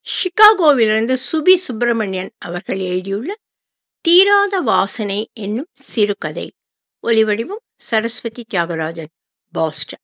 சிகாகோவிலிருந்து சுபி சுப்பிரமணியன் அவர்கள் எழுதியுள்ள தீராத வாசனை என்னும் சிறுகதை. ஒலிவடிவம் Saraswathi Thiagarajan, Boston.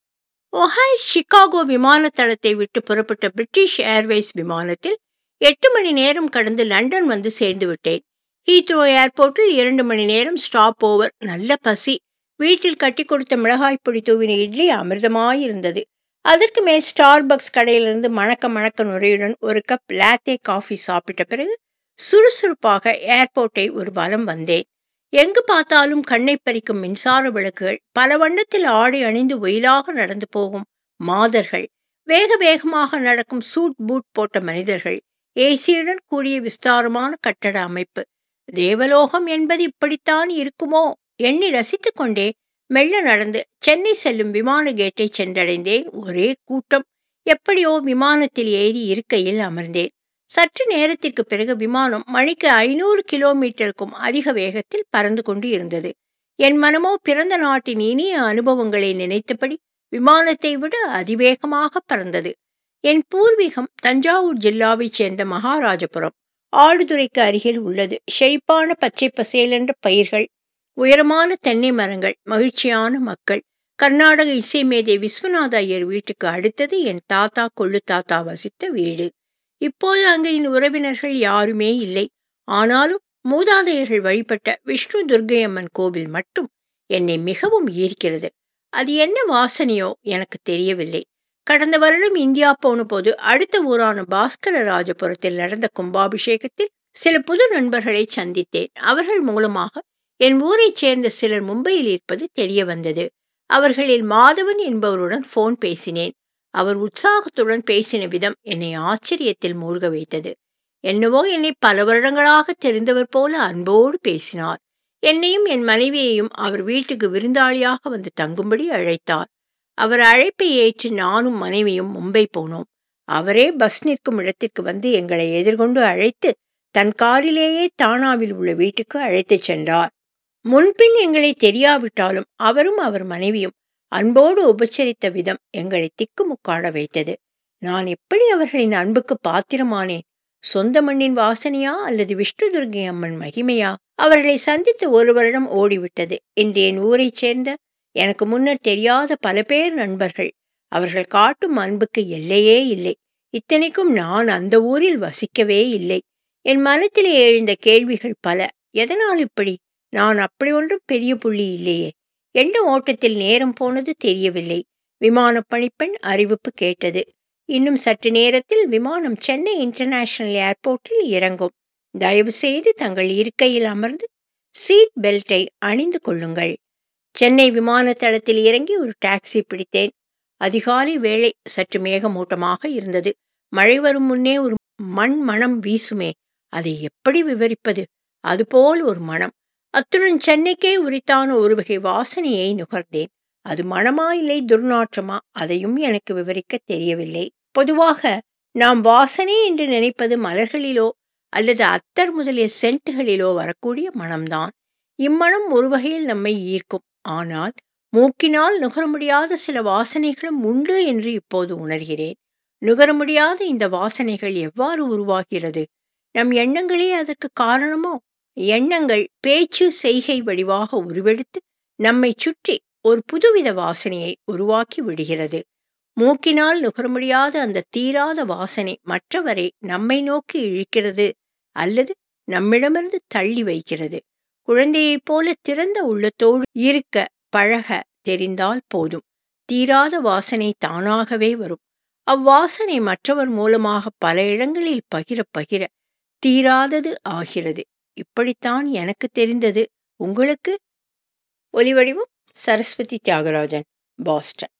O'Hare Chicago விமான தளத்தை விட்டு புறப்பட்ட பிரிட்டிஷ் ஏர்வேஸ் விமானத்தில் 8 மணி நேரம் கடந்து லண்டன் வந்து சேர்ந்து விட்டேன். ஹீத்ரோ ஏர்போர்ட்டில் 2 மணி நேரம் ஸ்டாப் ஓவர். நல்ல பசி. வீட்டில் கட்டி கொடுத்த மிளகாய் பொடி தூவின இட்லி அமிர்தமாயிருந்தது. அதற்கு மேல் ஸ்டார்பக்ஸ் கடையிலிருந்து மணக்க நுரையுடன் ஒரு கப் லாத்தே காஃபி சாப்பிட்ட பிறகு சுறுசுறுப்பாக ஏர்போர்ட்டை ஒரு வலம் வந்தேன். எங்கு பார்த்தாலும் கண்ணை பறிக்கும் மின்சார விளக்குகள், பல வண்ணத்தில் ஆடை அணிந்து ஒயிலாக நடந்து போகும் மாதர்கள், வேக வேகமாக நடக்கும் சூட் பூட் போட்ட மனிதர்கள், ஏசியுடன் கூடிய விஸ்தாரமான கட்டட அமைப்பு. தேவலோகம் என்பது இப்படித்தான் இருக்குமோ எண்ணி ரசித்து கொண்டே மெல்ல நடந்து சென்னை செல்லும் விமான கேட்டை சென்றடைந்தேன். ஒரே கூட்டம். எப்படியோ விமானத்தில் ஏறி இருக்கையில் அமர்ந்தேன். சற்று நேரத்திற்கு பிறகு விமானம் மணிக்கு 500 கிலோமீட்டருக்கும் அதிக வேகத்தில் பறந்து கொண்டு இருந்தது. என் மனமோ பிறந்த நாட்டின் இனிய அனுபவங்களை நினைத்தபடி விமானத்தை விட அதிவேகமாக பறந்தது. என் பூர்வீகம் தஞ்சாவூர் ஜில்லாவைச் சேர்ந்த மகாராஜபுரம். ஆடுதுறைக்கு அருகில் உள்ளது. செழிப்பான பச்சை பசேலென்ற பயிர்கள், உயரமான தென்னை மரங்கள், மகிழ்ச்சியான மக்கள். கர்நாடக இசை மேதை விஸ்வநாத ஐயர் வீட்டுக்கு அடுத்தது என் தாத்தா கொள்ளு தாத்தா வசித்த வீடு. இப்போது அங்கு என் உறவினர்கள் யாருமே இல்லை. ஆனாலும் மூதாதையர்கள் வழிபட்ட விஷ்ணு துர்க்கையம்மன் கோவில் மட்டும் என்னை மிகவும் ஈர்க்கிறது. அது என்ன வாசனையோ எனக்கு தெரியவில்லை. கடந்த வருடம் இந்தியா போன போது அடுத்த ஊரான பாஸ்கரராஜபுரத்தில் நடந்த கும்பாபிஷேகத்தில் சில புது நண்பர்களை சந்தித்தேன். அவர்கள் மூலமாக என் ஊரைச் சேர்ந்த சிலர் மும்பையில் இருப்பது தெரிய வந்தது. அவர்களில் மாதவன் என்பவருடன் போன் பேசினேன். அவர் உற்சாகத்துடன் பேசின விதம் என்னை ஆச்சரியத்தில் மூழ்க வைத்தது. என்னவோ என்னை பல வருடங்களாக தெரிந்தவர் போல அன்போடு பேசினார். என்னையும் என் மனைவியையும் அவர் வீட்டுக்கு விருந்தாளியாக வந்து தங்கும்படி அழைத்தார். அவர் அழைப்பை ஏற்று நானும் மனைவியும் மும்பை போனோம். அவரே பஸ் நிற்கும் இடத்திற்கு வந்து எங்களை எதிர்கொண்டு அழைத்து தன் காரிலேயே தானாவில் உள்ள வீட்டுக்கு அழைத்துச் சென்றார். முன்பின் எங்களை தெரியாவிட்டாலும் அவரும் அவர் மனைவியும் அன்போடு உபச்சரித்த விதம் எங்களை திக்குமுக்காட வைத்தது. நான் எப்படி அவர்களின் அன்புக்கு பாத்திரமானேன்? சொந்த மண்ணின் வாசனையா அல்லது விஷ்ணு துர்க்கை அம்மன் மகிமையா? அவர்களை சந்தித்து 1 வருடம் ஓடிவிட்டது. இன்று என் ஊரைச் சேர்ந்த எனக்கு முன்னர் தெரியாத பல பேர் நண்பர்கள். அவர்கள் காட்டும் அன்புக்கு எல்லையே இல்லை. இத்தனைக்கும் நான் அந்த ஊரில் வசிக்கவே இல்லை. என் மனத்திலே எழுந்த கேள்விகள் பல. எதனால் இப்படி? நான் அப்படி ஒன்றும் பெரிய புள்ளி இல்லையே. எண்ண ஓட்டத்தில் நேரம் போனது தெரியவில்லை. விமான பணிப்பெண் அறிவிப்பு கேட்டது. இன்னும் சற்று நேரத்தில் விமானம் சென்னை இன்டர்நேஷனல் ஏர்போர்ட்டில் இறங்கும். தயவு செய்து தங்கள் இருக்கையில் அமர்ந்து சீட் பெல்ட்டை அணிந்து கொள்ளுங்கள். சென்னை விமான தளத்தில் இறங்கி ஒரு டாக்ஸி பிடித்தேன். அதிகாலை வேளை. சற்று மேகமூட்டமாக இருந்தது. மழை வரும் முன்னே ஒரு மண் மணம் வீசுமே, அதை எப்படி விவரிப்பது? அதுபோல் ஒரு மனம். அத்துடன் சென்னைக்கே உரித்தான ஒரு வகை வாசனையை நுகர்ந்தேன். அது மனமா இல்லை துர்நாற்றமா, அதையும் எனக்கு விவரிக்க தெரியவில்லை. பொதுவாக நாம் வாசனை என்று நினைப்பது மலர்களிலோ அல்லது அத்தர் முதலிய சென்ட்டுகளிலோ வரக்கூடிய மனம்தான். இம்மனம் ஒரு வகையில் நம்மை ஈர்க்கும். ஆனால் மூக்கினால் நுகர முடியாத சில வாசனைகளும் உண்டு என்று இப்போது உணர்கிறேன். நுகர முடியாத இந்த வாசனைகள் எவ்வாறு உருவாகிறது? நம் எண்ணங்களே அதற்கு காரணமோ? எண்ணங்கள் பேச்சு செய்கை வடிவாக உருவெடுத்து நம்மை சுற்றி ஒரு புதுவித வாசனையை உருவாக்கி விடுகிறது. மூக்கினால் நுகர முடியாத அந்த தீராத வாசனை மற்றவரை நம்மை நோக்கி இழுக்கிறது அல்லது நம்மிடமிருந்து தள்ளி வைக்கிறது. குழந்தையைப் போல திறந்த உள்ளத்தோடு இருக்க பழக தெரிந்தால் போதும். தீராத வாசனை தானாகவே வரும். அவ்வாசனை மற்றவர் மூலமாக பல இடங்களில் பகிர தீராதது ஆகிறது. இப்படித்தான் எனக்கு தெரிந்தது. உங்களுக்கு? ஒலிவடிவம் சரஸ்வதி தியாகராஜன், பாஸ்டன்.